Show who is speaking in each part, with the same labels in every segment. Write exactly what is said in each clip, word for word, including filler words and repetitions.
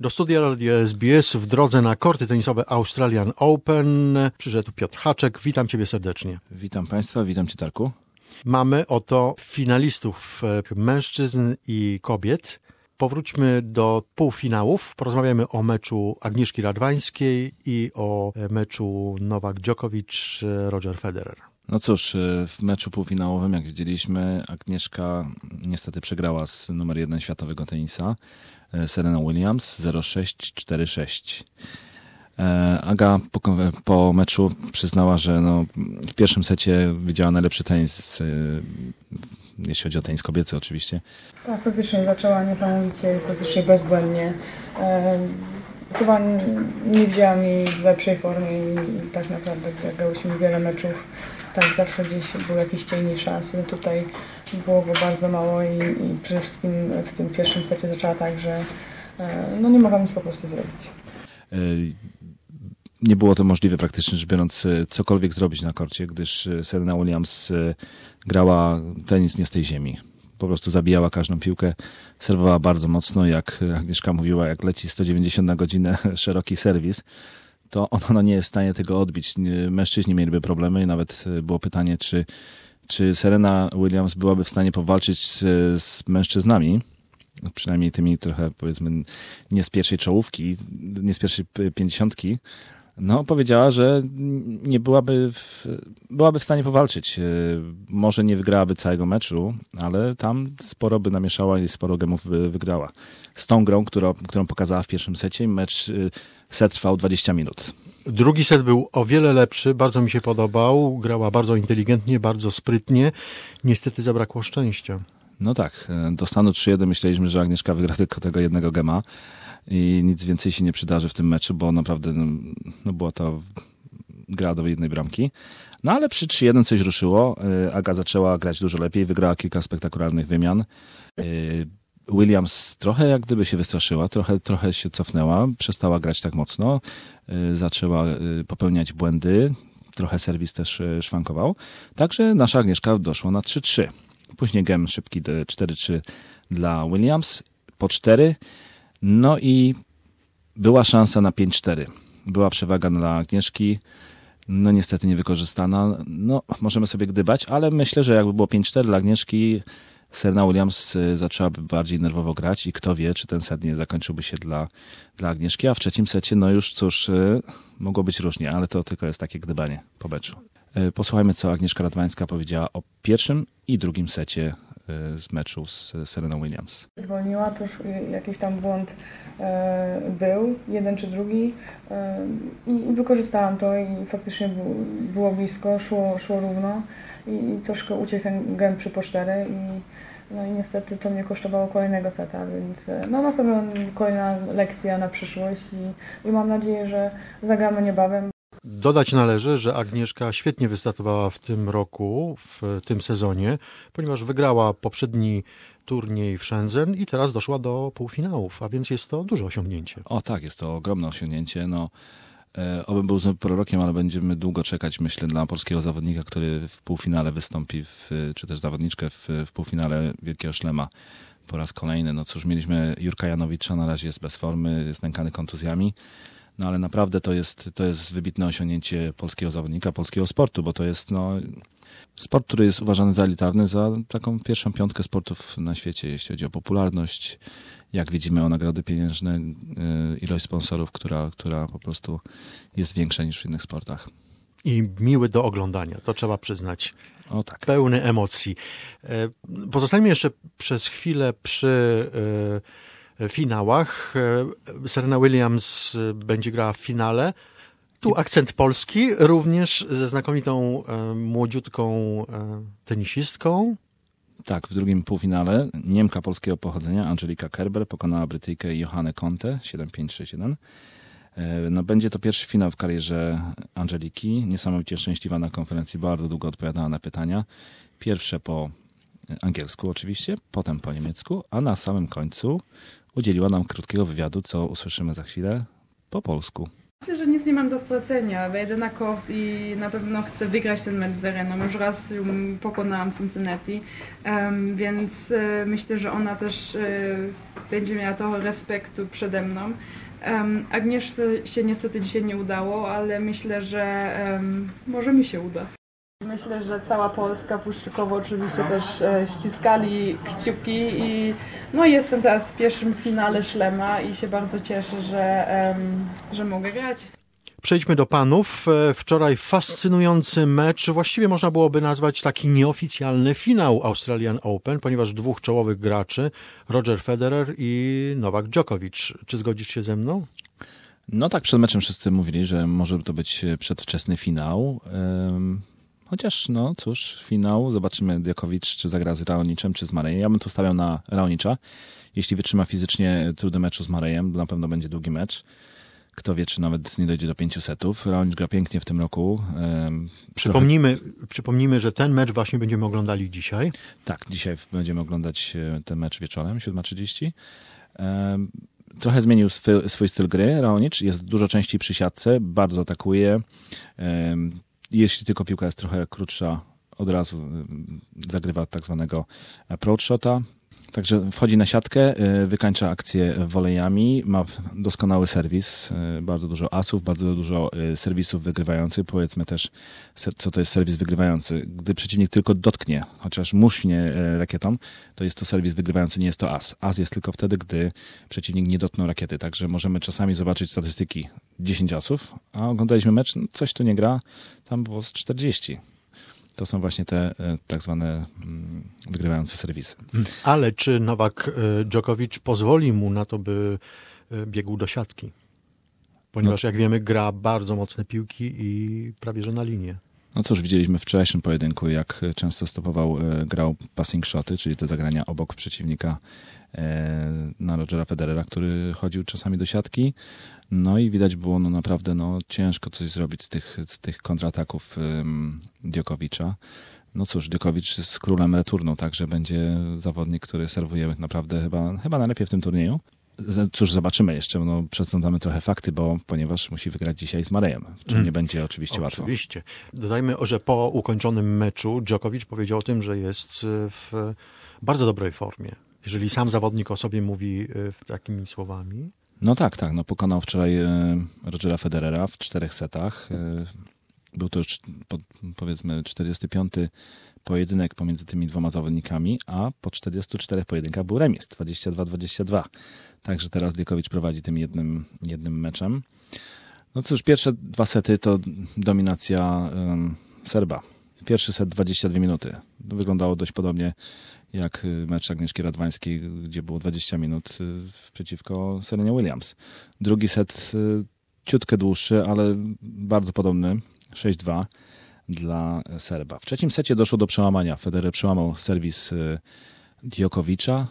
Speaker 1: Do studia Radia S B S w drodze na korty tenisowe Australian Open przyszedł Piotr Haczek. Witam Ciebie serdecznie.
Speaker 2: Witam Państwa, witam Cię, Darku.
Speaker 1: Mamy oto finalistów mężczyzn i kobiet. Powróćmy do półfinałów. Porozmawiamy o meczu Agnieszki Radwańskiej i o meczu Nowak-Djokovic-Roger Federer.
Speaker 2: No cóż, w meczu półfinałowym, jak widzieliśmy, Agnieszka niestety przegrała z numer jeden światowego tenisa, Serena Williams, zero sześć cztery sześć. Aga po, po meczu przyznała, że no, w pierwszym secie widziała najlepszy tenis, jeśli chodzi o tenis kobiecy oczywiście.
Speaker 3: Tak, faktycznie zaczęła niesamowicie i praktycznie bezbłędnie. Chyba nie widziałam jej w lepszej formie i tak naprawdę jak grałyśmy wiele meczów, tak zawsze gdzieś był jakiś cień szansy. Tutaj było go bardzo mało i, i przede wszystkim w tym pierwszym secie zaczęła tak, że no nie mogłam nic po prostu zrobić.
Speaker 2: Nie było to możliwe praktycznie rzecz biorąc cokolwiek zrobić na korcie, gdyż Serena Williams grała tenis nie z tej ziemi. Po prostu zabijała każdą piłkę, serwowała bardzo mocno, jak Agnieszka mówiła, jak leci sto dziewięćdziesiąt na godzinę szeroki serwis, to ona nie jest w stanie tego odbić. Mężczyźni mieliby problemy i nawet było pytanie, czy, czy Serena Williams byłaby w stanie powalczyć z, z mężczyznami, przynajmniej tymi trochę, powiedzmy, nie z pierwszej czołówki, nie z pierwszej pięćdziesiątki. No, powiedziała, że nie byłaby w, byłaby w stanie powalczyć. Może nie wygrałaby całego meczu, ale tam sporo by namieszała i sporo gemów by wygrała. Z tą grą, którą, którą pokazała w pierwszym secie, mecz, set trwał dwadzieścia minut.
Speaker 1: Drugi set był o wiele lepszy, bardzo mi się podobał. Grała bardzo inteligentnie, bardzo sprytnie. Niestety zabrakło szczęścia.
Speaker 2: No tak, do stanu trzy jeden myśleliśmy, że Agnieszka wygra tylko tego jednego gema. I nic więcej się nie przydarzy w tym meczu, bo naprawdę no, no była to gra do jednej bramki. No ale przy trzy jeden coś ruszyło. Aga zaczęła grać dużo lepiej, wygrała kilka spektakularnych wymian. Williams trochę jak gdyby się wystraszyła, trochę, trochę się cofnęła, przestała grać tak mocno, zaczęła popełniać błędy, trochę serwis też szwankował. Także nasza Agnieszka doszła na trzy trzy. Później gem szybki cztery trzy dla Williams, po cztery. No i była szansa na pięć cztery. Była przewaga dla Agnieszki, no niestety niewykorzystana. No możemy sobie gdybać, ale myślę, że jakby było pięć cztery dla Agnieszki, Serena Williams zaczęłaby bardziej nerwowo grać i kto wie, czy ten set nie zakończyłby się dla, dla Agnieszki, a w trzecim secie, no już cóż, mogło być różnie, ale to tylko jest takie gdybanie po meczu. Posłuchajmy, co Agnieszka Radwańska powiedziała o pierwszym i drugim secie z meczu z Sereną Williams.
Speaker 3: Zwolniła, to już jakiś tam błąd e, był, jeden czy drugi e, i wykorzystałam to i faktycznie było, było blisko, szło, szło równo i, i troszkę uciekł ten gem przy po cztery i no i niestety to mnie kosztowało kolejnego seta, więc no na pewno kolejna lekcja na przyszłość i, i mam nadzieję, że zagramy niebawem.
Speaker 1: Dodać należy, że Agnieszka świetnie wystartowała w tym roku, w tym sezonie, ponieważ wygrała poprzedni turniej w Shenzhen i teraz doszła do półfinałów, a więc jest to duże osiągnięcie.
Speaker 2: O tak, jest to ogromne osiągnięcie. No, e, obym był znów prorokiem, ale będziemy długo czekać, myślę, dla polskiego zawodnika, który w półfinale wystąpi, w, czy też zawodniczkę w, w półfinale Wielkiego Szlema po raz kolejny. No cóż, mieliśmy Jurka Janowicza, na razie jest bez formy, jest nękany kontuzjami. No ale naprawdę to jest, to jest wybitne osiągnięcie polskiego zawodnika, polskiego sportu, bo to jest no, sport, który jest uważany za elitarny, za taką pierwszą piątkę sportów na świecie, jeśli chodzi o popularność. Jak widzimy, o nagrody pieniężne, ilość sponsorów, która, która po prostu jest większa niż w innych sportach.
Speaker 1: I miły do oglądania, to trzeba przyznać.
Speaker 2: O tak.
Speaker 1: Pełny emocji. Pozostajmy jeszcze przez chwilę przy finałach. Serena Williams będzie grała w finale. Tu akcent polski, również ze znakomitą młodziutką tenisistką.
Speaker 2: Tak, w drugim półfinale Niemka polskiego pochodzenia Angelika Kerber pokonała Brytyjkę Johannę Conte siedem pięć sześć jeden. No, będzie to pierwszy finał w karierze Angeliki. Niesamowicie szczęśliwa na konferencji, bardzo długo odpowiadała na pytania. Pierwsze po angielsku oczywiście, potem po niemiecku, a na samym końcu udzieliła nam krótkiego wywiadu, co usłyszymy za chwilę po polsku.
Speaker 4: Myślę, że nic nie mam do stracenia. Wejdę na kort i na pewno chcę wygrać ten mecz z Sereną. Już raz ją pokonałam w Cincinnati, um, więc e, myślę, że ona też e, będzie miała trochę respektu przede mną. Um, Agnieszce się niestety dzisiaj nie udało, ale myślę, że um, może mi się uda. Myślę, że cała Polska, Puszczykowo oczywiście też e, ściskali kciuki i no jestem teraz w pierwszym finale Szlema i się bardzo cieszę, że, em, że mogę grać.
Speaker 1: Przejdźmy do panów. Wczoraj fascynujący mecz, właściwie można byłoby nazwać taki nieoficjalny finał Australian Open, ponieważ dwóch czołowych graczy, Roger Federer i Nowak Djokovic. Czy zgodzisz się ze mną?
Speaker 2: No tak, przed meczem wszyscy mówili, że może to być przedwczesny finał. Chociaż, no cóż, finał. Zobaczymy Djokovic, czy zagra z Raoniczem, czy z Marejem. Ja bym tu stawiał na Raonicza. Jeśli wytrzyma fizycznie trudny meczu z Marejem, na pewno będzie długi mecz. Kto wie, czy nawet nie dojdzie do pięciu setów. Raonicz gra pięknie w tym roku. Um,
Speaker 1: przypomnijmy, trochę... przypomnijmy, że ten mecz właśnie będziemy oglądali dzisiaj.
Speaker 2: Tak, dzisiaj będziemy oglądać ten mecz wieczorem, siódma trzydzieści. Um, trochę zmienił swój, swój styl gry. Raonicz jest dużo częściej przy siatce, bardzo atakuje. Um, jeśli tylko piłka jest trochę krótsza, od razu zagrywa tak zwanego approach shota. Także wchodzi na siatkę, wykańcza akcję wolejami, ma doskonały serwis, bardzo dużo asów, bardzo dużo serwisów wygrywających. Powiedzmy też, co to jest serwis wygrywający. Gdy przeciwnik tylko dotknie, chociaż muśnie rakietą, to jest to serwis wygrywający, nie jest to as. As jest tylko wtedy, gdy przeciwnik nie dotknął rakiety. Także możemy czasami zobaczyć statystyki dziesięć asów, a oglądaliśmy mecz, no coś tu nie gra, tam było z czterdzieści. To są właśnie te tak zwane wygrywające serwisy.
Speaker 1: Ale czy Nowak Djokovic pozwoli mu na to, by biegł do siatki? Ponieważ no, jak wiemy, gra bardzo mocne piłki i prawie że na linię.
Speaker 2: No cóż, widzieliśmy w wczorajszym pojedynku, jak często stopował, grał passing shoty, czyli te zagrania obok przeciwnika na Rogera Federera, który chodził czasami do siatki. No i widać było no naprawdę no, ciężko coś zrobić z tych, z tych kontrataków um, Djokovicza. No cóż, Djokovic jest królem returnu, także będzie zawodnik, który serwuje naprawdę chyba, chyba najlepiej w tym turnieju. Cóż, zobaczymy jeszcze, no przedstawiamy trochę fakty, bo ponieważ musi wygrać dzisiaj z Marejem, w czym hmm. nie będzie oczywiście
Speaker 1: o,
Speaker 2: łatwo.
Speaker 1: Oczywiście. Dodajmy, że po ukończonym meczu Djokovic powiedział o tym, że jest w bardzo dobrej formie. Jeżeli sam zawodnik o sobie mówi takimi słowami.
Speaker 2: No tak, tak. No pokonał wczoraj Rogera Federera w czterech setach. Był to już powiedzmy czterdziesty piąty pojedynek pomiędzy tymi dwoma zawodnikami, a po czterdziestu czterech pojedynkach był remis dwadzieścia dwa dwadzieścia dwa. Także teraz Djokovic prowadzi tym jednym, jednym meczem. No cóż, pierwsze dwa sety to dominacja um, Serba. Pierwszy set dwadzieścia dwie minuty. To wyglądało dość podobnie jak mecz Agnieszki Radwańskiej, gdzie było dwadzieścia minut przeciwko Serenie Williams. Drugi set ciutkę dłuższy, ale bardzo podobny, sześć dwa dla Serba. W trzecim secie doszło do przełamania. Federer przełamał serwis Djokovicza,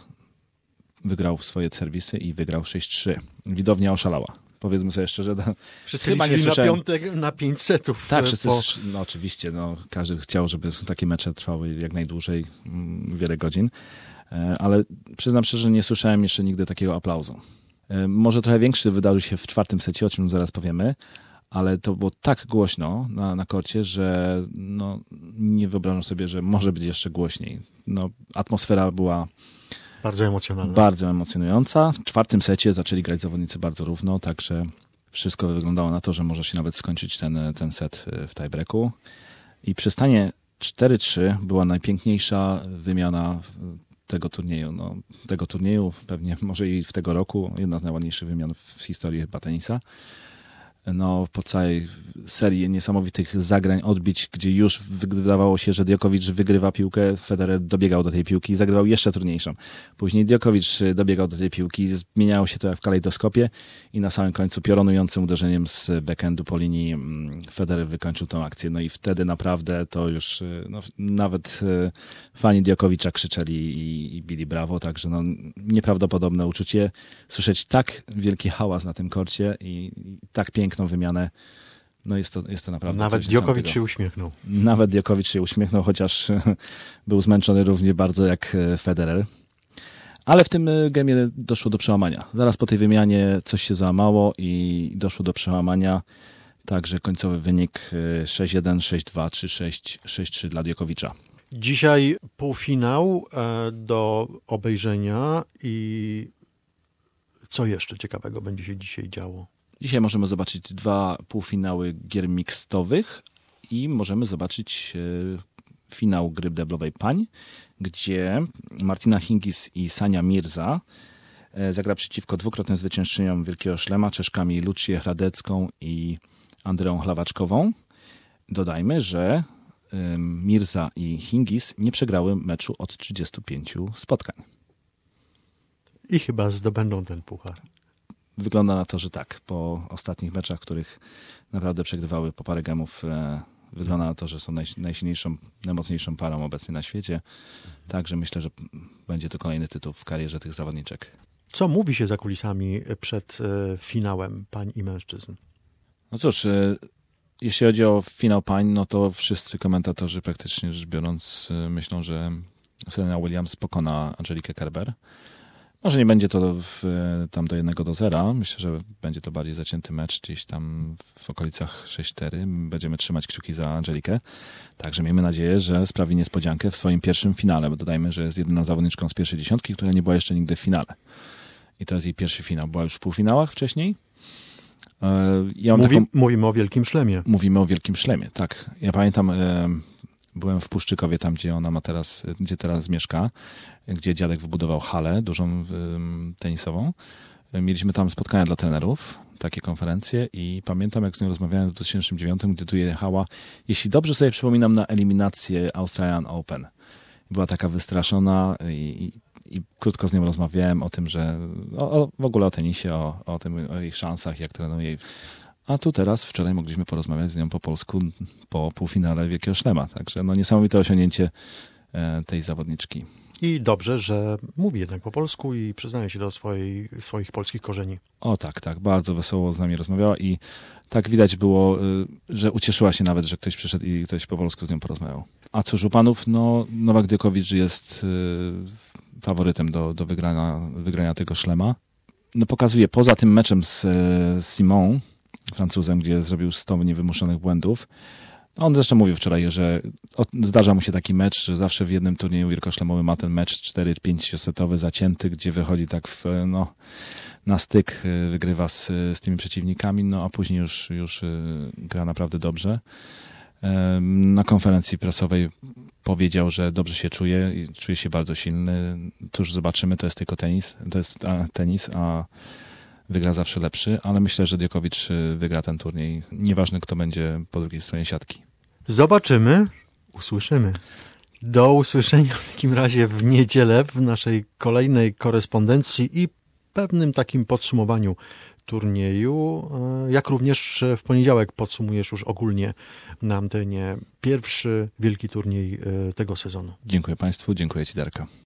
Speaker 2: wygrał swoje serwisy i wygrał sześć trzy. Widownia oszalała. Powiedzmy sobie szczerze, to
Speaker 1: wszyscy chyba nie na piątek na pięć setów.
Speaker 2: Tak, wszyscy, po... no oczywiście, no, każdy chciał, żeby takie mecze trwały jak najdłużej, wiele godzin, ale przyznam szczerze, że nie słyszałem jeszcze nigdy takiego aplauzu. Może trochę większy wydarzył się w czwartym secie, o czym zaraz powiemy, ale to było tak głośno na, na korcie, że no, nie wyobrażam sobie, że może być jeszcze głośniej. No, atmosfera była
Speaker 1: bardzo emocjonalna.
Speaker 2: Bardzo emocjonująca. W czwartym secie zaczęli grać zawodnicy bardzo równo, także wszystko wyglądało na to, że może się nawet skończyć ten, ten set w tiebreaku. I przy stanie cztery trzy była najpiękniejsza wymiana tego turnieju. No, tego turnieju, pewnie może i w tego roku, jedna z najładniejszych wymian w historii chyba tenisa. No, po całej serii niesamowitych zagrań, odbić, gdzie już wydawało się, że Djokovic wygrywa piłkę, Federer dobiegał do tej piłki i zagrywał jeszcze trudniejszą. Później Djokovic dobiegał do tej piłki, zmieniało się to jak w kalejdoskopie i na samym końcu piorunującym uderzeniem z backhandu po linii Federer wykończył tą akcję. No i wtedy naprawdę to już no, nawet fani Djokovicza krzyczeli i, i bili brawo, także no, nieprawdopodobne uczucie słyszeć tak wielki hałas na tym korcie i, i tak pięknie tą wymianę, no jest to, jest to naprawdę
Speaker 1: Nawet Djokovic się uśmiechnął.
Speaker 2: Nawet Djokovic się uśmiechnął, chociaż był zmęczony równie bardzo jak Federer. Ale w tym gemie doszło do przełamania. Zaraz po tej wymianie coś się załamało i doszło do przełamania. Także końcowy wynik sześć jeden, sześć dwa, trzy sześć, sześć trzy dla Djokovicza.
Speaker 1: Dzisiaj półfinał do obejrzenia i Co jeszcze ciekawego będzie się dzisiaj działo?
Speaker 2: Dzisiaj możemy zobaczyć dwa półfinały gier mixtowych i możemy zobaczyć e, finał gry deblowej pań, gdzie Martina Hingis i Sania Mirza e, zagra przeciwko dwukrotnym zwyciężczyniom Wielkiego Szlema, Czeszkami Lucię Hradecką i Andreą Chlawaczkową. Dodajmy, że e, Mirza i Hingis nie przegrały meczu od trzydziestu pięciu spotkań.
Speaker 1: I chyba zdobędą ten puchar.
Speaker 2: Wygląda na to, że tak. Po ostatnich meczach, których naprawdę przegrywały po parę gemów, e, wygląda na to, że są naj, najsilniejszą, najmocniejszą parą obecnie na świecie. Także myślę, że będzie to kolejny tytuł w karierze tych zawodniczek.
Speaker 1: Co mówi się za kulisami przed e, finałem pań i mężczyzn?
Speaker 2: No cóż, e, jeśli chodzi o finał pań, no to wszyscy komentatorzy praktycznie rzecz biorąc e, myślą, że Serena Williams pokona Angelikę Kerber. Może nie będzie to w, tam do jednego do zera. Myślę, że będzie to bardziej zacięty mecz gdzieś tam w okolicach sześć cztery. Będziemy trzymać kciuki za Angelikę. Także miejmy nadzieję, że sprawi niespodziankę w swoim pierwszym finale, bo dodajmy, że jest jedyną zawodniczką z pierwszej dziesiątki, która nie była jeszcze nigdy w finale. I to jest jej pierwszy finał. Była już w półfinałach wcześniej. Ja
Speaker 1: Mówi,
Speaker 2: taką...
Speaker 1: Mówimy o Wielkim Szlemie.
Speaker 2: Mówimy o Wielkim Szlemie, tak. Ja pamiętam... Byłem w Puszczykowie, tam gdzie ona ma teraz, gdzie teraz mieszka, gdzie dziadek wybudował halę dużą tenisową. Mieliśmy tam spotkania dla trenerów, takie konferencje i pamiętam, jak z nią rozmawiałem w dwa tysiące dziewiątym, gdy tu jechała, jeśli dobrze sobie przypominam, na eliminację Australian Open. Była taka wystraszona i, i, i krótko z nią rozmawiałem o tym, że o, o, w ogóle o tenisie, o, o tym, o jej szansach, jak trenuje. A tu teraz, wczoraj mogliśmy porozmawiać z nią po polsku po półfinale Wielkiego Szlema. Także no niesamowite osiągnięcie e, tej zawodniczki.
Speaker 1: I dobrze, że mówi jednak po polsku i przyznaje się do swojej, swoich polskich korzeni.
Speaker 2: O tak, tak. Bardzo wesoło z nami rozmawiała i tak widać było, y, że ucieszyła się nawet, że ktoś przyszedł i ktoś po polsku z nią porozmawiał. A cóż u panów, no Nowak Djokovic jest y, faworytem do, do wygrania, wygrania tego szlema. No pokazuje, poza tym meczem z, z Simon, Francuzem, gdzie zrobił sto niewymuszonych błędów. On zresztą mówił wczoraj, że zdarza mu się taki mecz, że zawsze w jednym turnieju wielkoszlemowym ma ten mecz cztery pięć setowy zacięty, gdzie wychodzi tak w, no, na styk, wygrywa z, z tymi przeciwnikami, no a później już, już gra naprawdę dobrze. Na konferencji prasowej powiedział, że dobrze się czuje i czuje się bardzo silny. Cóż, zobaczymy, to jest tylko tenis, to jest a, tenis, a wygra zawsze lepszy, ale myślę, że Djokovic wygra ten turniej. Nieważne, kto będzie po drugiej stronie siatki.
Speaker 1: Zobaczymy, usłyszymy. Do usłyszenia w takim razie w niedzielę w naszej kolejnej korespondencji i pewnym takim podsumowaniu turnieju, jak również w poniedziałek podsumujesz już ogólnie na antenie pierwszy wielki turniej tego sezonu.
Speaker 2: Dziękuję Państwu, dziękuję Ci, Darka.